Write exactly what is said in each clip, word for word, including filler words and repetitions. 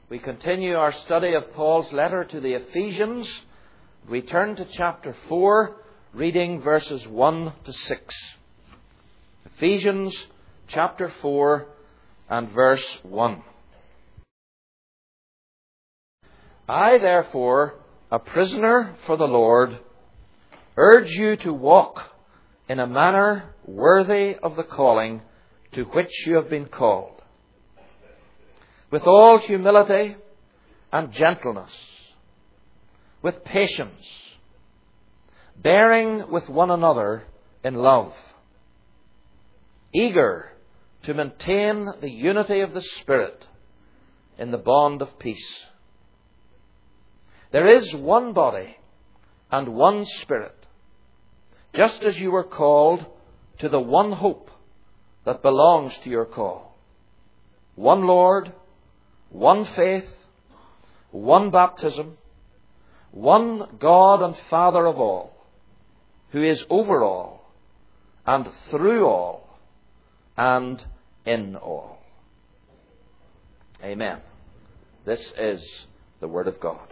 We continue our study of Paul's letter to the Ephesians. We turn to chapter four, reading verses one to six. Ephesians chapter four and verse one. I, therefore, a prisoner for the Lord, urge you to walk in a manner worthy of the calling to which you have been called, with all humility and gentleness, with patience, bearing with one another in love, eager to maintain the unity of the Spirit in the bond of peace. There is one body and one Spirit, just as you were called to the one hope that belongs to your call. One Lord, one faith, one baptism, one God and Father of all, who is over all, and through all, and in all. Amen. This is the Word of God.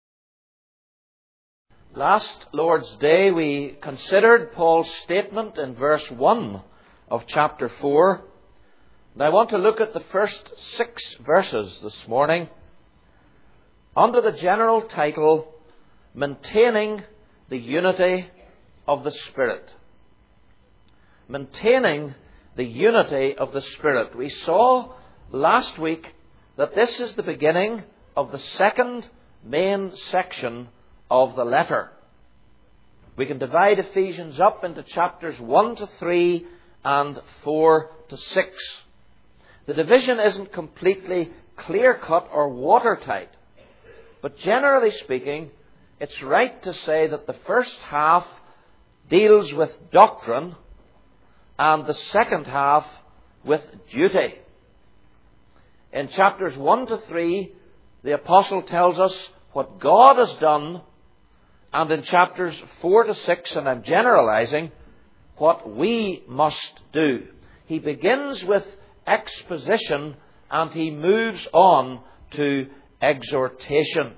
Last Lord's Day we considered Paul's statement in verse one of chapter four. And I want to look at the first six verses this morning under the general title, Maintaining the Unity of the Spirit. Maintaining the Unity of the Spirit. We saw last week that this is the beginning of the second main section of the letter. We can divide Ephesians up into chapters one to three and four to six. The division isn't completely clear-cut or watertight, but generally speaking, it's right to say that the first half deals with doctrine and the second half with duty. In chapters one to three, the apostle tells us what God has done, and in chapters four to six, and I'm generalizing, what we must do. He begins with exposition and he moves on to exhortation.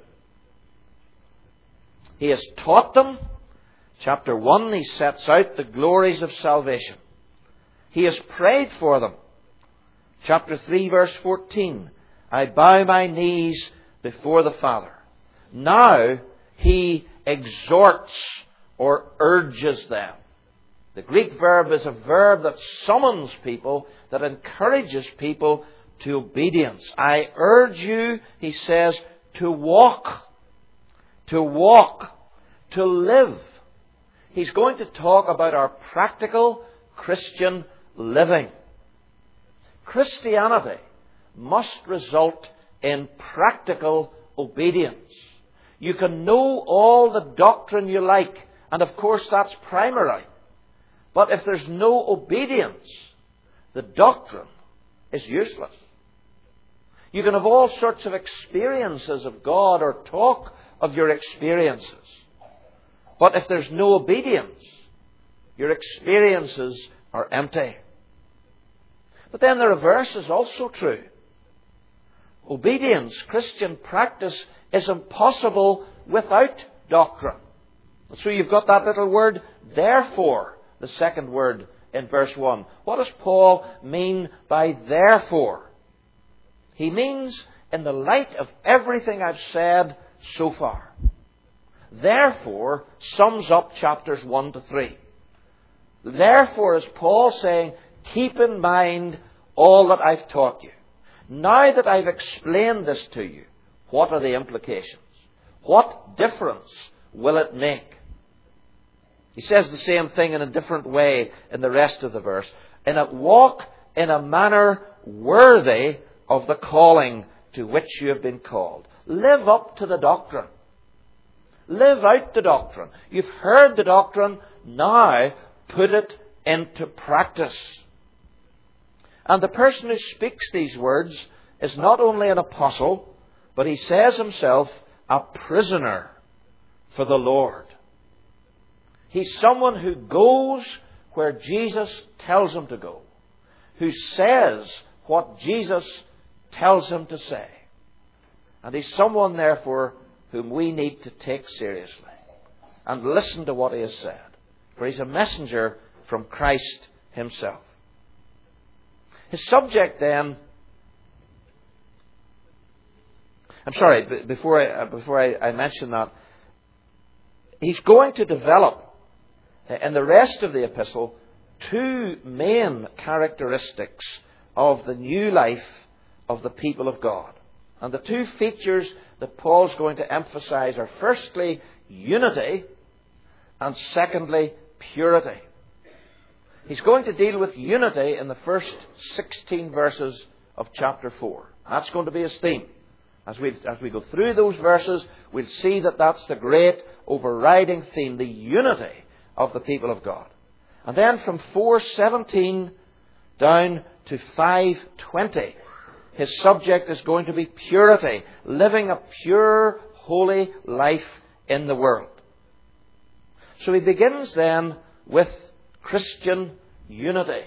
He has taught them. Chapter one, he sets out the glories of salvation. He has prayed for them. Chapter three, verse fourteen, I bow my knees before the Father. Now he exhorts or urges them. The Greek verb is a verb that summons people, that encourages people to obedience. I urge you, he says, to walk, to walk, to live. He's going to talk about our practical Christian living. Christianity must result in practical obedience. You can know all the doctrine you like, and of course that's primary. But if there's no obedience, the doctrine is useless. You can have all sorts of experiences of God or talk of your experiences. But if there's no obedience, your experiences are empty. But then the reverse is also true. Obedience, Christian practice, is impossible without doctrine. So you've got that little word, therefore, the second word in verse one. What does Paul mean by therefore? He means in the light of everything I've said so far. Therefore sums up chapters one to three. Therefore is Paul saying, keep in mind all that I've taught you. Now that I've explained this to you, what are the implications? What difference will it make? He says the same thing in a different way in the rest of the verse. In a walk in a manner worthy of the calling to which you have been called. Live up to the doctrine. Live out the doctrine. You've heard the doctrine, now put it into practice. And the person who speaks these words is not only an apostle, but he says himself a prisoner for the Lord. He's someone who goes where Jesus tells him to go, who says what Jesus tells him to say. And he's someone, therefore, whom we need to take seriously and listen to what he has said. For he's a messenger from Christ himself. His subject then, I'm sorry, b- before I, before I, I mention that, he's going to develop in the rest of the epistle two main characteristics of the new life of the people of God. And the two features that Paul's going to emphasize are firstly unity and secondly purity. He's going to deal with unity in the first sixteen verses of chapter four. That's going to be his theme. As we, as we go through those verses, we'll see that that's the great overriding theme, the unity of the people of God. And then from four seventeen down to five twenty, his subject is going to be purity, living a pure, holy life in the world. So he begins then with Christian unity.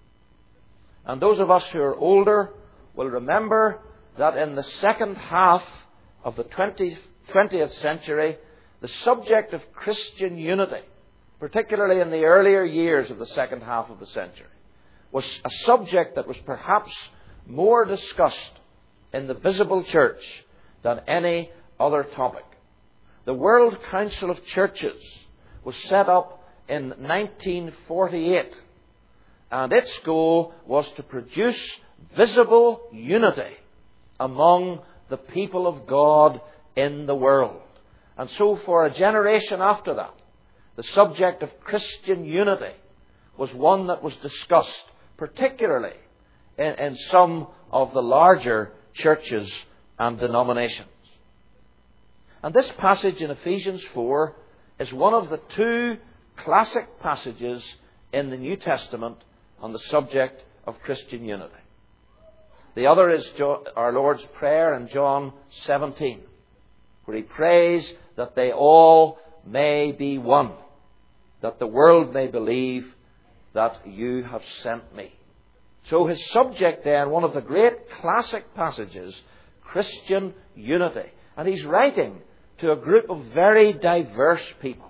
And those of us who are older will remember that in the second half of the twentieth century, the subject of Christian unity, particularly in the earlier years of the second half of the century, was a subject that was perhaps more discussed in the visible church than any other topic. The World Council of Churches was set up in nineteen forty-eight, and its goal was to produce visible unity among the people of God in the world. And so for a generation after that, the subject of Christian unity was one that was discussed, particularly in, in some of the larger churches and denominations. And this passage in Ephesians four is one of the two classic passages in the New Testament on the subject of Christian unity. The other is our Lord's prayer in John seventeen, where he prays that they all may be one, that the world may believe that you have sent me. So his subject then, one of the great classic passages, Christian unity. And he's writing to a group of very diverse people.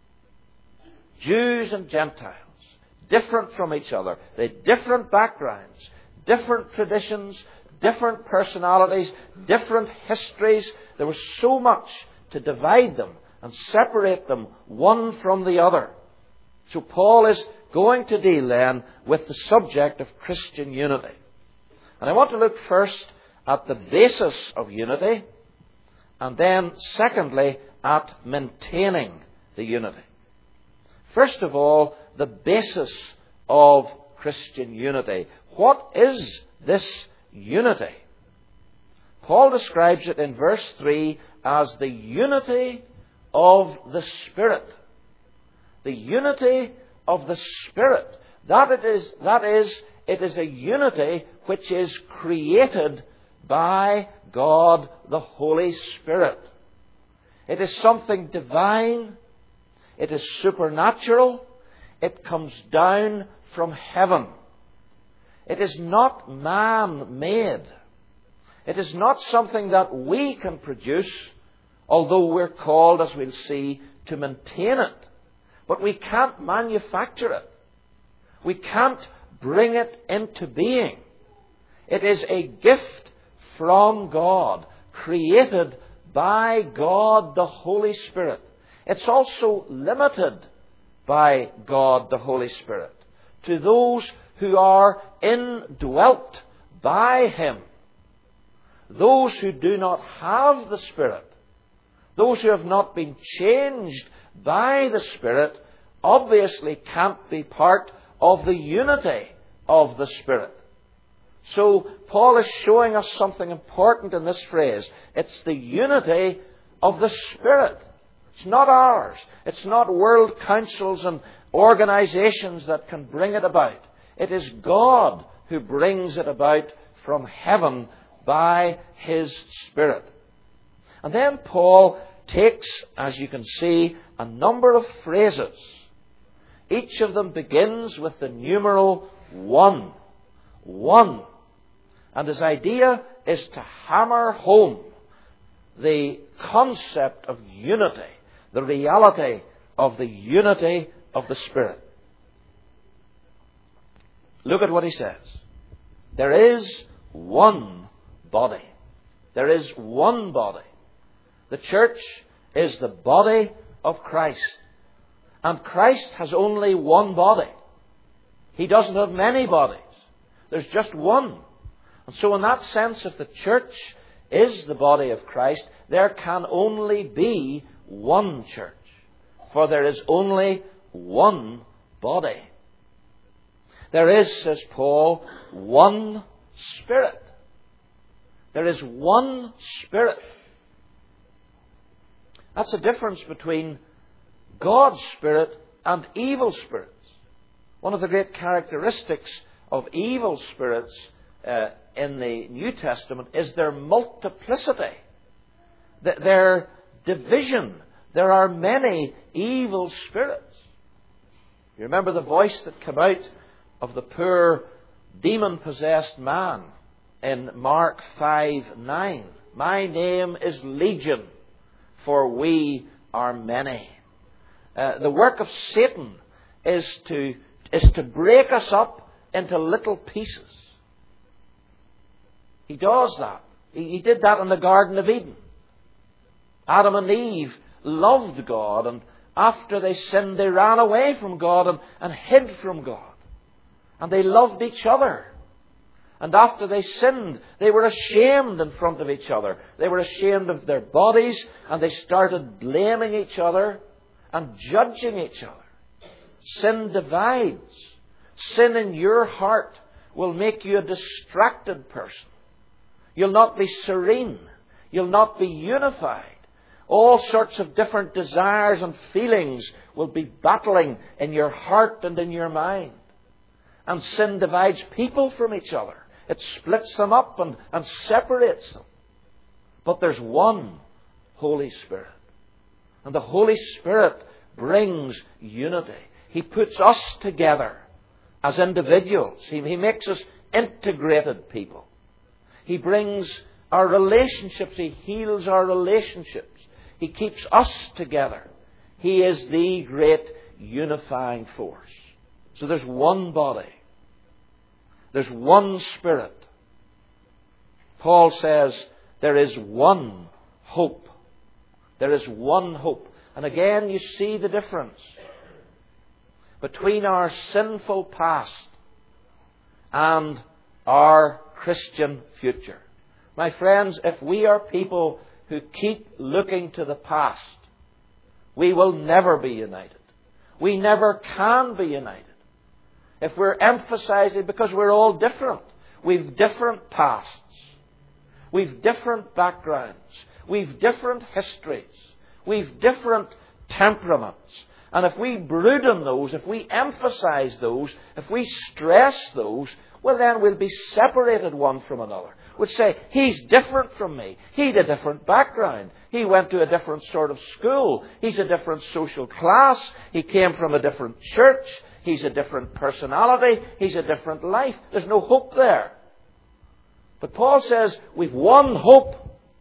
Jews and Gentiles, different from each other. They had different backgrounds, different traditions, different personalities, different histories. There was so much to divide them and separate them one from the other. So Paul is going to deal then with the subject of Christian unity. And I want to look first at the basis of unity, and then secondly at maintaining the unity. First of all, the basis of Christian unity. What is this unity? Paul describes it in verse three as the unity of the Spirit. The unity of the Spirit. That it is, that is, it is a unity which is created by God the Holy Spirit. It is something divine. It is supernatural. It comes down from heaven. It is not man-made. It is not something that we can produce, although we're called, as we'll see, to maintain it. But we can't manufacture it. We can't bring it into being. It is a gift from God, created by God the Holy Spirit. It's also limited by God the Holy Spirit to those who are indwelt by Him. Those who do not have the Spirit, those who have not been changed by the Spirit, obviously can't be part of the unity of the Spirit. So Paul is showing us something important in this phrase. It's the unity of the Spirit. It's not ours. It's not world councils and organizations that can bring it about. It is God who brings it about from heaven by His Spirit. And then Paul takes, as you can see, a number of phrases. Each of them begins with the numeral one. One. And his idea is to hammer home the concept of unity, the reality of the unity of the Spirit. Look at what he says. There is one body. There is one body. The church is the body of Christ. And Christ has only one body. He doesn't have many bodies. There's just one. And so in that sense, if the church is the body of Christ, there can only be one church. For there is only one body. There is, says Paul, one Spirit. There is one Spirit. That's the difference between God's Spirit and evil spirits. One of the great characteristics of evil spirits uh, in the New Testament is their multiplicity, their division. There are many evil spirits. You remember the voice that came out of the poor demon-possessed man in Mark five nine. My name is Legion, for we are many. Uh, the work of Satan is to, is to break us up into little pieces. He does that. He, he did that in the Garden of Eden. Adam and Eve loved God, and after they sinned, they ran away from God and, and hid from God. And they loved each other. And after they sinned, they were ashamed in front of each other. They were ashamed of their bodies, and they started blaming each other and judging each other. Sin divides. Sin in your heart will make you a distracted person. You'll not be serene. You'll not be unified. All sorts of different desires and feelings will be battling in your heart and in your mind. And sin divides people from each other. It splits them up and, and separates them. But there's one Holy Spirit. And the Holy Spirit brings unity. He puts us together as individuals. He, he makes us integrated people. He brings our relationships. He heals our relationships. He keeps us together. He is the great unifying force. So there's one body. There's one Spirit. Paul says there is one hope. There is one hope. And again, you see the difference between our sinful past and our Christian future. My friends, if we are people who keep looking to the past, we will never be united. We never can be united. If we're emphasizing, because we're all different. We've different pasts. We've different backgrounds. We've different histories. We've different temperaments. And if we brood on those, if we emphasize those, if we stress those, well then we'll be separated one from another. We'll say, he's different from me. He had a different background. He went to a different sort of school. He's a different social class. He came from a different church. He's a different personality. He's a different life. There's no hope there. But Paul says, we've one hope.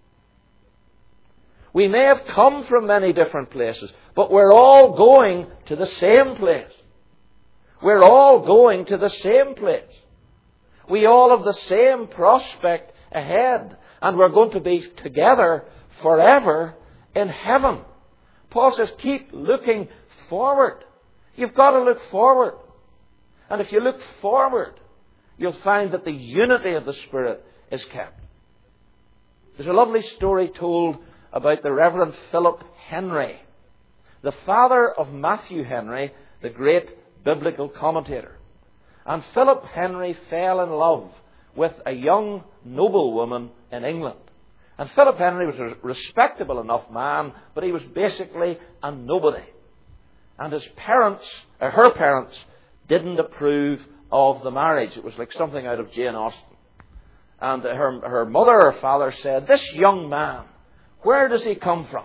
We may have come from many different places, but we're all going to the same place. We're all going to the same place. We all have the same prospect ahead, and we're going to be together forever in heaven. Paul says, keep looking forward. You've got to look forward. And if you look forward, you'll find that the unity of the Spirit is kept. There's a lovely story told about the Reverend Philip Henry, the father of Matthew Henry, the great biblical commentator. And Philip Henry fell in love with a young noblewoman in England. And Philip Henry was a respectable enough man, but he was basically a nobody. And his parents, or her parents, didn't approve of the marriage. It was like something out of Jane Austen. And her, her mother or father said, this young man, where does he come from?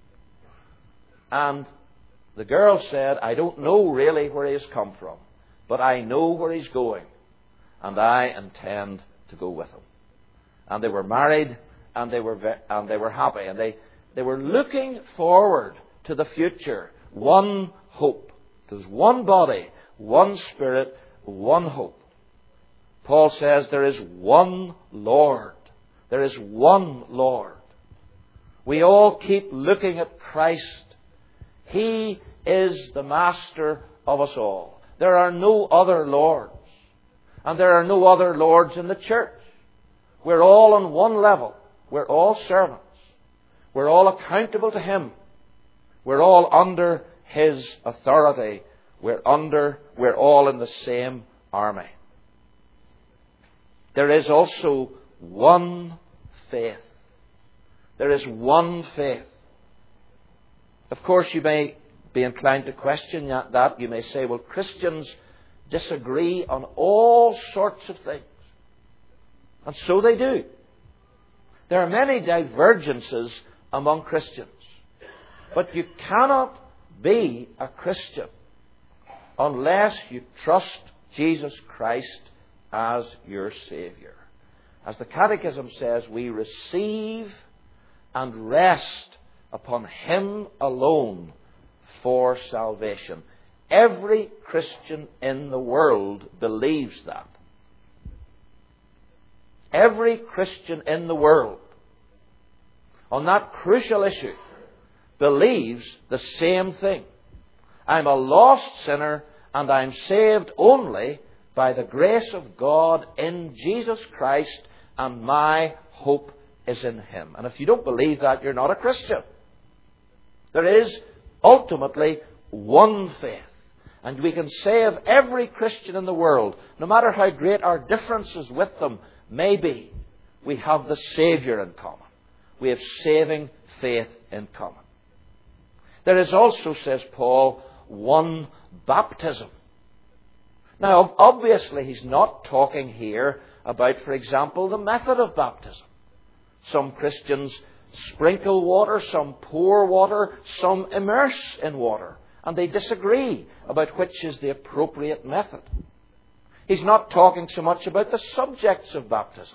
And the girl said, I don't know really where he has come from, but I know where he's going, and I intend to go with him. And they were married and they were ve- and they were happy, and they, they were looking forward to the future. One hope. There's one body, one Spirit, one hope. Paul says there is one Lord. There is one Lord. We all keep looking at Christ. He is the master of us all. There are no other lords. And there are no other lords in the church. We're all on one level. We're all servants. We're all accountable to Him. We're all under His authority. We're under, we're all in the same army. There is also one faith. There is one faith. Of course, you may be inclined to question that. You may say, well, Christians disagree on all sorts of things. And so they do. There are many divergences among Christians. But you cannot be a Christian unless you trust Jesus Christ as your Saviour. As the Catechism says, we receive and rest upon Him alone for salvation. Every Christian in the world believes that. Every Christian in the world on that crucial issue believes the same thing. I'm a lost sinner and I'm saved only by the grace of God in Jesus Christ, and my hope is in Him. And if you don't believe that, you're not a Christian. There is ultimately one faith. And we can say of every Christian in the world, no matter how great our differences with them may be, we have the Saviour in common. We have saving faith in common. There is also, says Paul, one baptism. Now, obviously, he's not talking here about, for example, the method of baptism. Some Christians sprinkle water, some pour water, some immerse in water. And they disagree about which is the appropriate method. He's not talking so much about the subjects of baptism.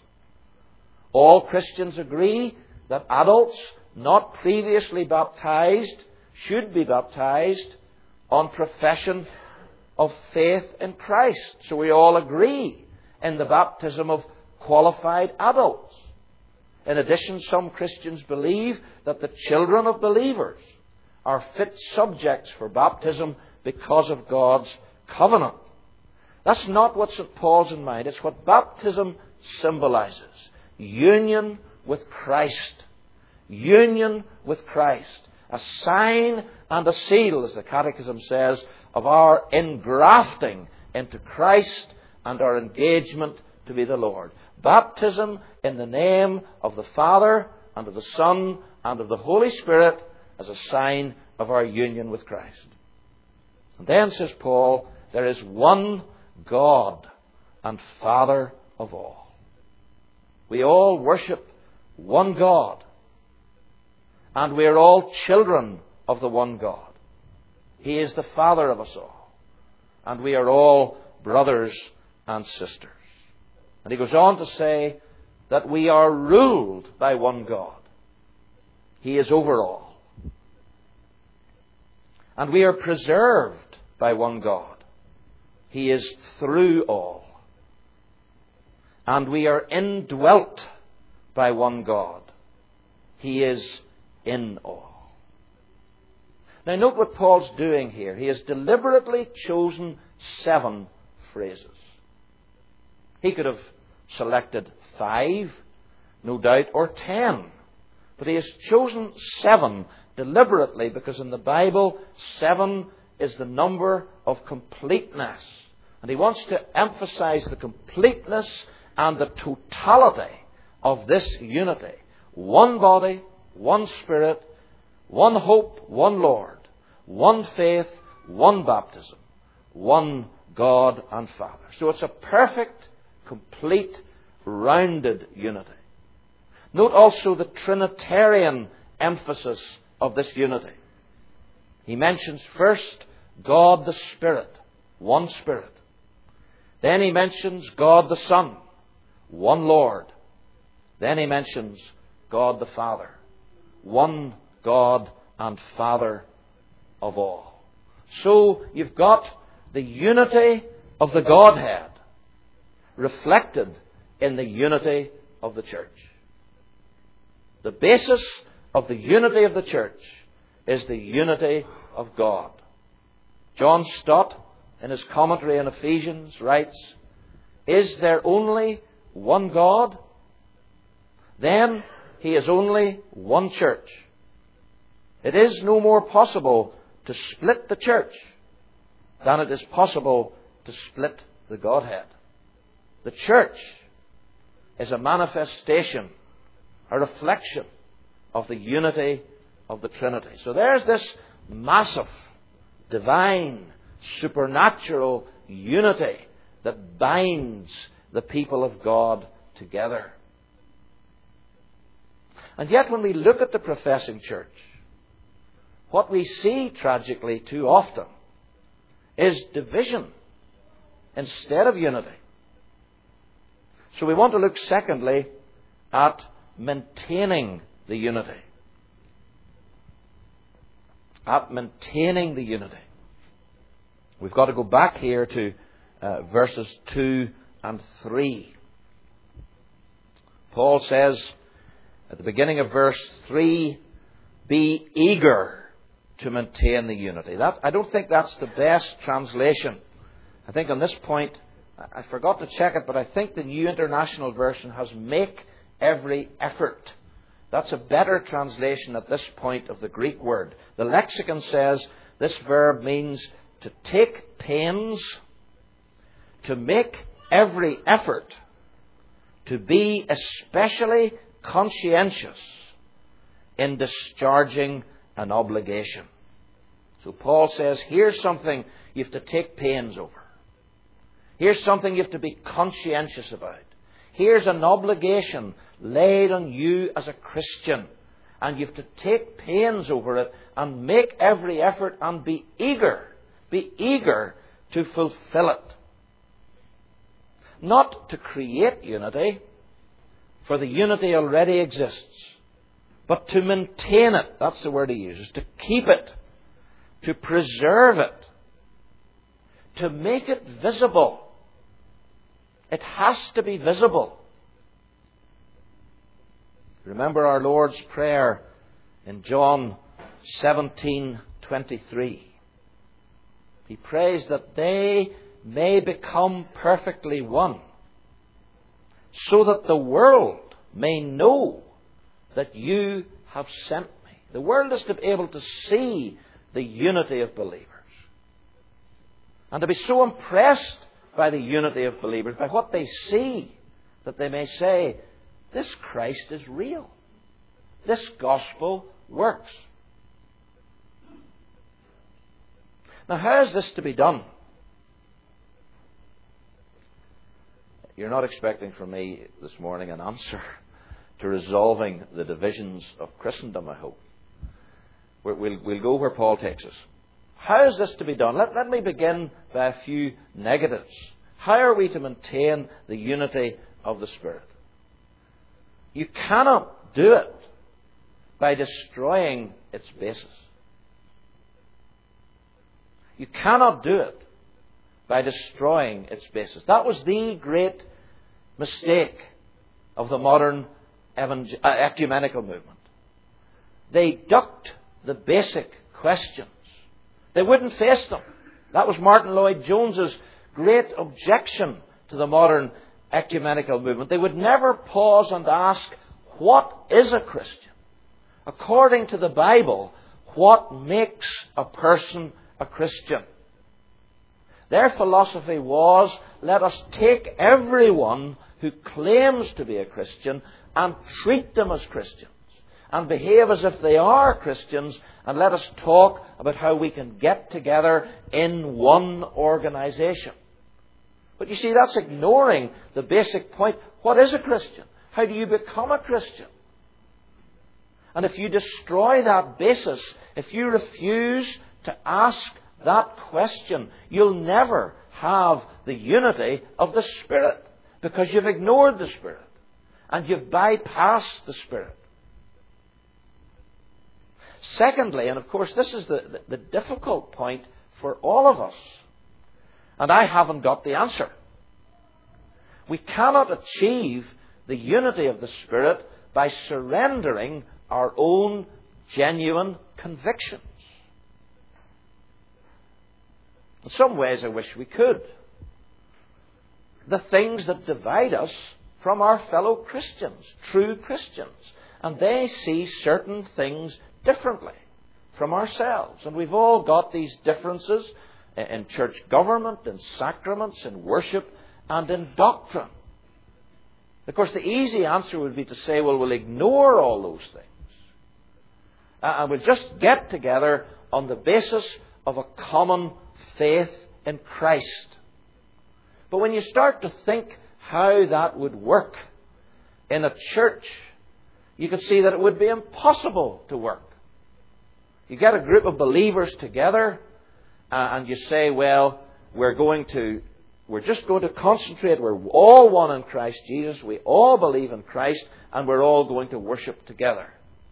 All Christians agree that adults not previously baptized should be baptized on profession of faith in Christ. So we all agree in the baptism of qualified adults. In addition, some Christians believe that the children of believers are fit subjects for baptism because of God's covenant. That's not what Saint Paul's in mind. It's what baptism symbolizes. Union with Christ. Union with Christ. A sign and a seal, as the Catechism says, of our engrafting into Christ and our engagement to be the Lord. Baptism in the name of the Father and of the Son and of the Holy Spirit as a sign of our union with Christ. And then, says Paul, there is one God and Father of all. We all worship one God. And we are all children of the one God. He is the Father of us all. And we are all brothers and sisters. And he goes on to say that we are ruled by one God. He is over all. And we are preserved by one God. He is through all. And we are indwelt by one God. He is in all. Now note what Paul's doing here. He has deliberately chosen seven phrases. He could have selected five, no doubt, or ten. But he has chosen seven deliberately because in the Bible, seven is the number of completeness. And he wants to emphasize the completeness and the totality of this unity. One body, one Spirit, one hope, one Lord, one faith, one baptism, one God and Father. So it's a perfect, complete, rounded unity. Note also the Trinitarian emphasis of this unity. He mentions first God the Spirit, one Spirit. Then he mentions God the Son, one Lord. Then he mentions God the Father. One God and Father of all. So you've got the unity of the Godhead reflected in the unity of the church. The basis of the unity of the church is the unity of God. John Stott, in his commentary on Ephesians, writes, "Is there only one God? Then He is only one church. It is no more possible to split the church than it is possible to split the Godhead." The church is a manifestation, a reflection of the unity of the Trinity. So there's this massive, divine, supernatural unity that binds the people of God together. And yet when we look at the professing church, what we see tragically too often is division instead of unity. So we want to look secondly at maintaining the unity. At maintaining the unity. We've got to go back here to uh, verses two and three. Paul says at the beginning of verse three, "Be eager to maintain the unity." That, I don't think that's the best translation. I think on this point, I forgot to check it, but I think the New International Version has "make every effort." That's a better translation at this point of the Greek word. The lexicon says this verb means to take pains, to make every effort, to be especially conscientious in discharging an obligation. So Paul says, here's something you have to take pains over. Here's something you have to be conscientious about. Here's an obligation laid on you as a Christian, and you have to take pains over it and make every effort and be eager, be eager to fulfill it. Not to create unity, for the unity already exists, but to maintain it. That's the word he uses. To keep it, to preserve it, to make it visible. It has to be visible. Remember our Lord's Prayer in John seventeen twenty-three. He prays that they may become perfectly one, so that the world may know that you have sent me. The world is to be able to see the unity of believers, and to be so impressed by the unity of believers, by what they see, that they may say, this Christ is real. This gospel works. Now, how is this to be done? You're not expecting from me this morning an answer to resolving the divisions of Christendom, I hope. We'll, we'll, we'll go where Paul takes us. How is this to be done? Let, let me begin by a few negatives. How are we to maintain the unity of the Spirit? You cannot do it by destroying its basis. You cannot do it by destroying its basis. That was the great mistake of the modern evangel- uh, ecumenical movement. They ducked the basic questions. They wouldn't face them. That was Martin Lloyd-Jones's great objection to the modern ecumenical movement. They would never pause and ask, what is a Christian? According to the Bible, what makes a person a Christian? Their philosophy was, let us take everyone who claims to be a Christian and treat them as Christians, and behave as if they are Christians, and let us talk about how we can get together in one organization. But you see, that's ignoring the basic point. What is a Christian? How do you become a Christian? And if you destroy that basis, if you refuse to ask that question, you'll never have the unity of the Spirit, because you've ignored the Spirit and you've bypassed the Spirit. Secondly, and of course this is the, the, the difficult point for all of us, and I haven't got the answer. We cannot achieve the unity of the Spirit by surrendering our own genuine convictions. In some ways I wish we could. The things that divide us from our fellow Christians, true Christians, and they see certain things differently from ourselves. And we've all got these differences in church government, in sacraments, in worship, and in doctrine. Of course, the easy answer would be to say, well, we'll ignore all those things. And we'll just get together on the basis of a common faith in Christ. But when you start to think how that would work in a church, you can see that it would be impossible to work. You get a group of believers together uh, and you say, well, we're going to, we're just going to concentrate. We're all one in Christ Jesus. We all believe in Christ and we're all going to worship together.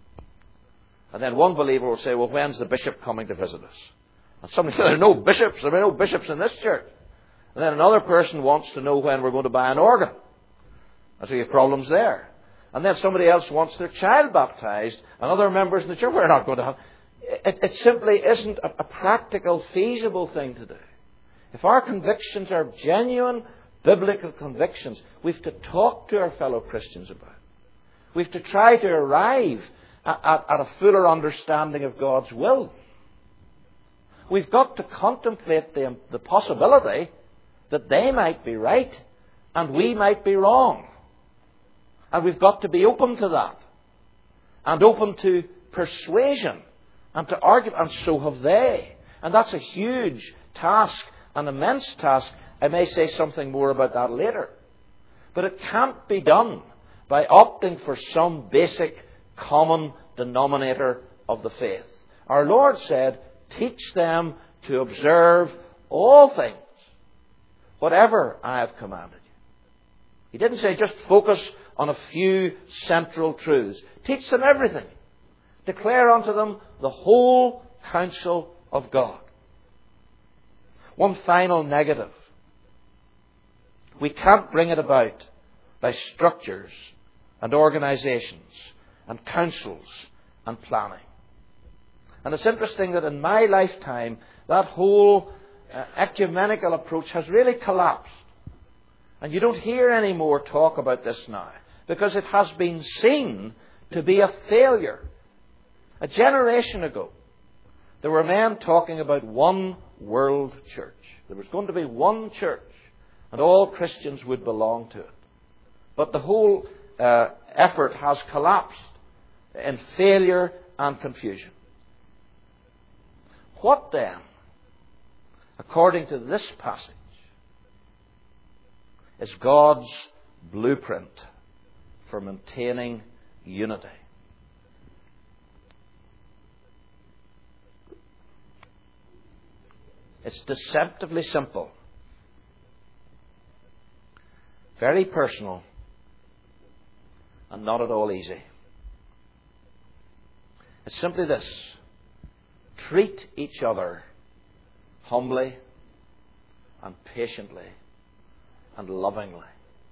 And then one believer will say, well, when's the bishop coming to visit us? And somebody says, there are no bishops. There are no bishops in this church. And then another person wants to know when we're going to buy an organ. And so you have problems there. And then somebody else wants their child baptized, and other members in the church, we're not going to have. It, it simply isn't a, a practical, feasible thing to do. If our convictions are genuine biblical convictions, we've to talk to our fellow Christians about it. We've to try to arrive at, at, at a fuller understanding of God's will. We've got to contemplate the, the possibility that they might be right and we might be wrong. And we've got to be open to that. And open to persuasion. And to argue. And so have they. And that's a huge task. An immense task. I may say something more about that later. But it can't be done by opting for some basic common denominator of the faith. Our Lord said, teach them to observe all things, whatever I have commanded you. He didn't say just focus on a few central truths. Teach them everything. Declare unto them the whole counsel of God. One final negative. We can't bring it about by structures and organizations and councils and planning. And it's interesting that in my lifetime, that whole uh, ecumenical approach has really collapsed. And you don't hear any more talk about this now, because it has been seen to be a failure. A generation ago, there were men talking about one world church. There was going to be one church, and all Christians would belong to it. But the whole uh, effort has collapsed in failure and confusion. What then, according to this passage, is God's blueprint for maintaining unity? It's deceptively simple, very personal, and not at all easy. It's simply this: treat each other humbly and patiently and lovingly.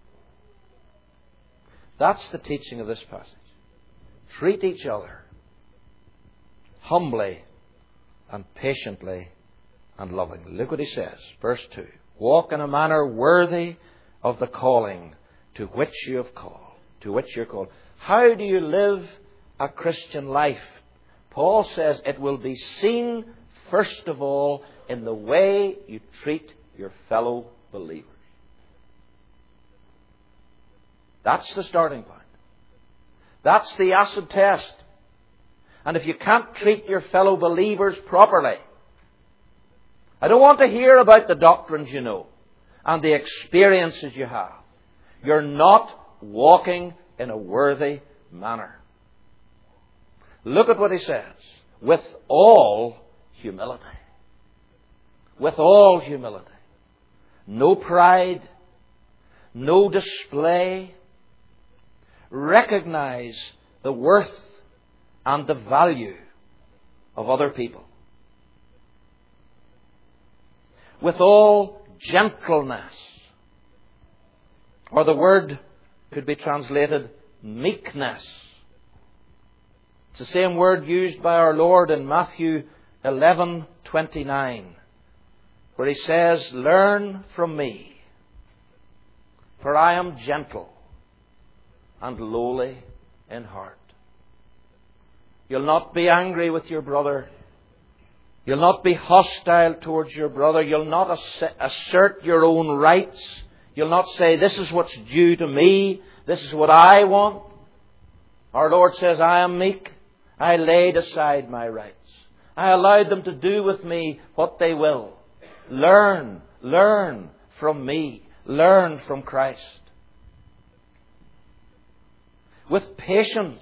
That's the teaching of this passage. Treat each other humbly and patiently and lovingly. Look what he says, verse two. Walk in a manner worthy of the calling to which you have called, to which you're called. How do you live a Christian life? Paul says it will be seen, first of all, in the way you treat your fellow believers. That's the starting point. That's the acid test. And if you can't treat your fellow believers properly, I don't want to hear about the doctrines you know and the experiences you have. You're not walking in a worthy manner. Look at what he says. With all humility. With all humility. No pride. No display. Recognize the worth and the value of other people. With all gentleness. Or the word could be translated meekness. It's the same word used by our Lord in Matthew eleven twenty-nine, where He says, "Learn from me, for I am gentle and lowly in heart." You'll not be angry with your brother. You'll not be hostile towards your brother. You'll not ass- assert your own rights. You'll not say, "This is what's due to me. This is what I want." Our Lord says, "I am meek. I laid aside my rights. I allowed them to do with me what they will. Learn, learn from me. Learn from Christ." With patience.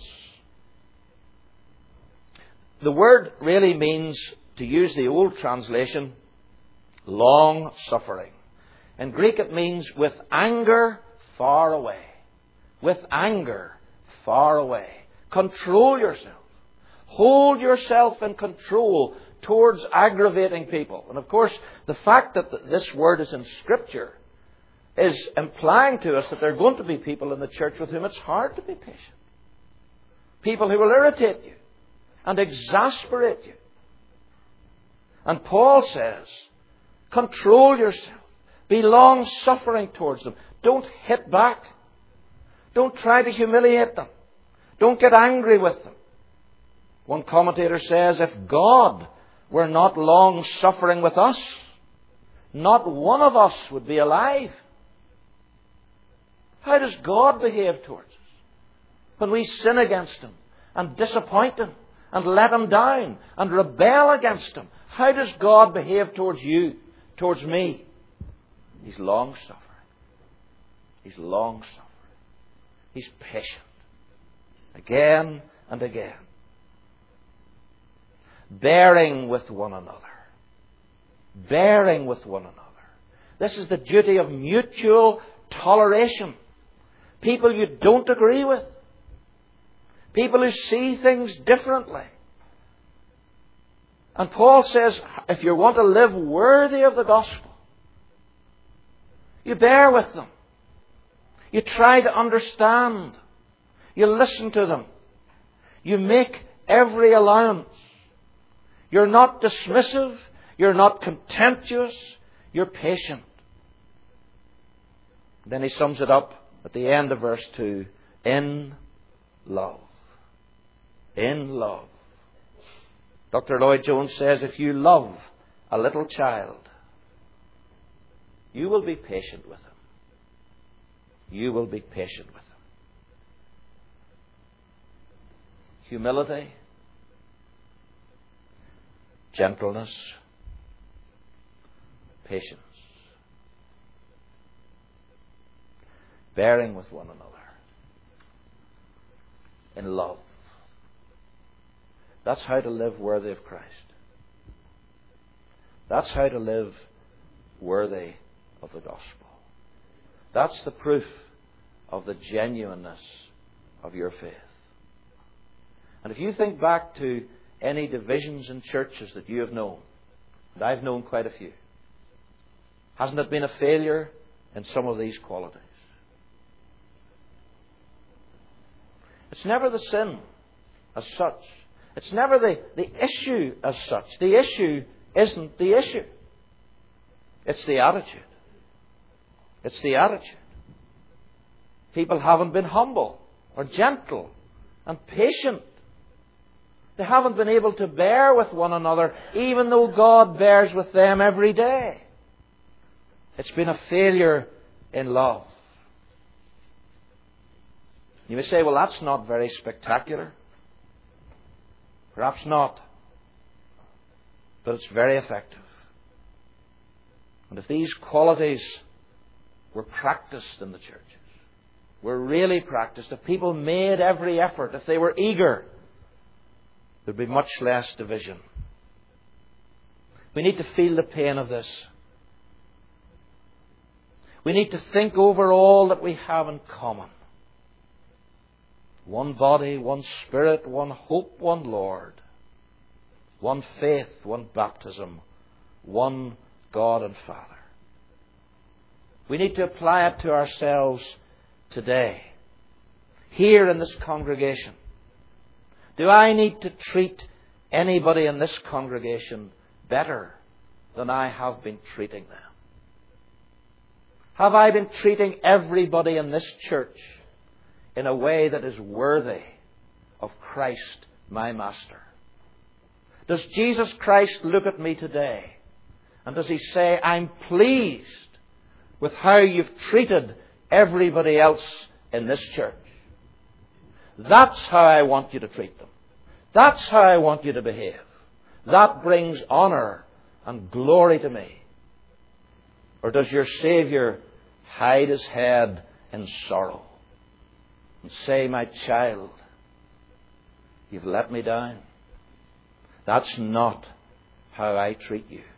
The word really means, to use the old translation, long suffering. In Greek it means with anger far away. With anger far away. Control yourself. Hold yourself in control towards aggravating people. And of course, the fact that this word is in Scripture is implying to us that there are going to be people in the church with whom it's hard to be patient. People who will irritate you and exasperate you. And Paul says, control yourself. Be long-suffering towards them. Don't hit back. Don't try to humiliate them. Don't get angry with them. One commentator says, if God were not long-suffering with us, not one of us would be alive. How does God behave towards us? When we sin against Him and disappoint Him and let Him down and rebel against Him, how does God behave towards you, towards me? He's long-suffering. He's long-suffering. He's patient. Again and again. Bearing with one another. Bearing with one another. This is the duty of mutual toleration. People you don't agree with. People who see things differently. And Paul says, if you want to live worthy of the gospel, you bear with them. You try to understand. You listen to them. You make every allowance. You're not dismissive. You're not contemptuous. You're patient. Then he sums it up at the end of verse two. In love. In love. Doctor Lloyd Jones says, if you love a little child, you will be patient with him. You will be patient with him. Humility, gentleness, patience, bearing with one another in love. That's how to live worthy of Christ. That's how to live worthy of the gospel. That's the proof of the genuineness of your faith. And if you think back to any divisions in churches that you have known, and I've known quite a few, hasn't it been a failure in some of these qualities? It's never the sin as such. It's never the, the issue as such. The issue isn't the issue. It's the attitude. It's the attitude. People haven't been humble or gentle and patient. They haven't been able to bear with one another, even though God bears with them every day. It's been a failure in love. You may say, well, that's not very spectacular. Perhaps not. But it's very effective. And if these qualities were practiced in the churches, were really practiced, if people made every effort, if they were eager, there'd be much less division. We need to feel the pain of this. We need to think over all that we have in common. One body, one spirit, one hope, one Lord. one faith, one baptism, one God and Father. We need to apply it to ourselves today, here in this congregation. Do I need to treat anybody in this congregation better than I have been treating them? Have I been treating everybody in this church in a way that is worthy of Christ, my Master? Does Jesus Christ look at me today and does He say, I'm pleased with how you've treated everybody else in this church? That's how I want you to treat them. That's how I want you to behave. That brings honor and glory to me. Or does your Saviour hide His head in sorrow and say, my child, you've let me down? That's not how I treat you.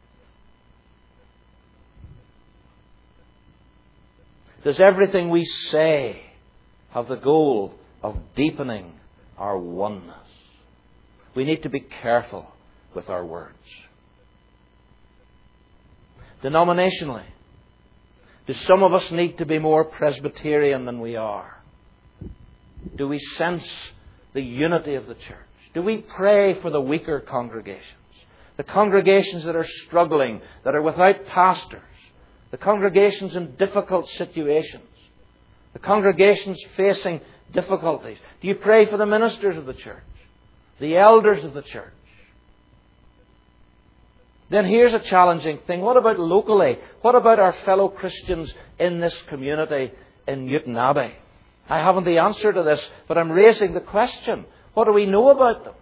Does everything we say have the goal of deepening our oneness? We need to be careful with our words. Denominationally, do some of us need to be more Presbyterian than we are? Do we sense the unity of the church? Do we pray for the weaker congregations? The congregations that are struggling, that are without pastors. The congregations in difficult situations. The congregations facing difficulties. Do you pray for the ministers of the church? The elders of the church? Then here's a challenging thing. What about locally? What about our fellow Christians in this community in Newton Abbey? I haven't the answer to this, but I'm raising the question. What do we know about them?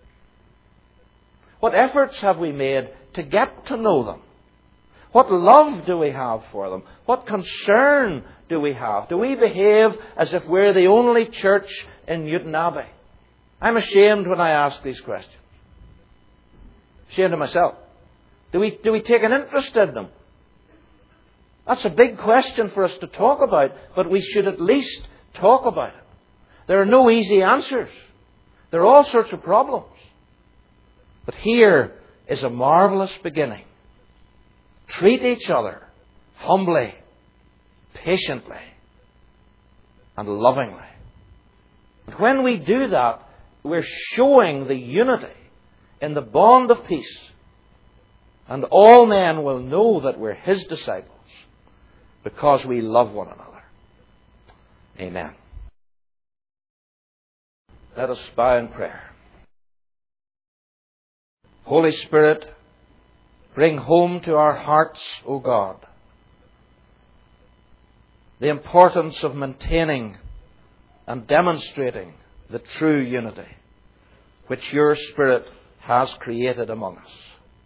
What efforts have we made to get to know them? What love do we have for them? What concern do we have? Do we behave as if we're the only church in Newton Abbey? I'm ashamed when I ask these questions. Ashamed of myself. Do we, do we take an interest in them? That's a big question for us to talk about, but we should at least talk about it. There are no easy answers. There are all sorts of problems. But here is a marvelous beginning. Treat each other humbly, patiently, and lovingly. And when we do that, we're showing the unity in the bond of peace. And all men will know that we're His disciples because we love one another. Amen. Let us bow in prayer. Holy Spirit, bring home to our hearts, O God, the importance of maintaining and demonstrating the true unity which your Spirit has created among us.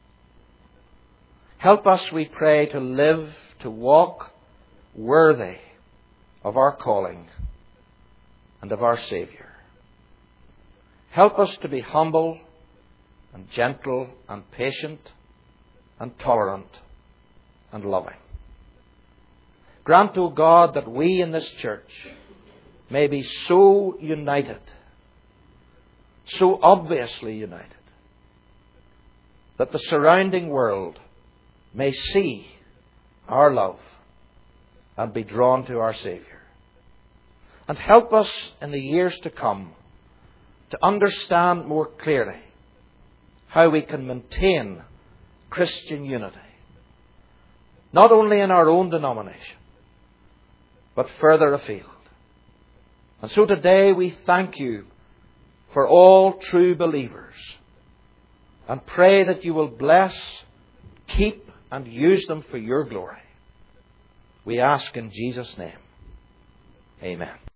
Help us, we pray, to live, to walk worthy of our calling and of our Saviour. Help us to be humble and gentle and patient and tolerant and loving. Grant, O God, that we in this church may be so united, so obviously united, that the surrounding world may see our love and be drawn to our Saviour. And help us in the years to come to understand more clearly how we can maintain Christian unity, not only in our own denomination, but further afield. And so today we thank you for all true believers and pray that you will bless, keep, and use them for your glory. We ask in Jesus' name. Amen.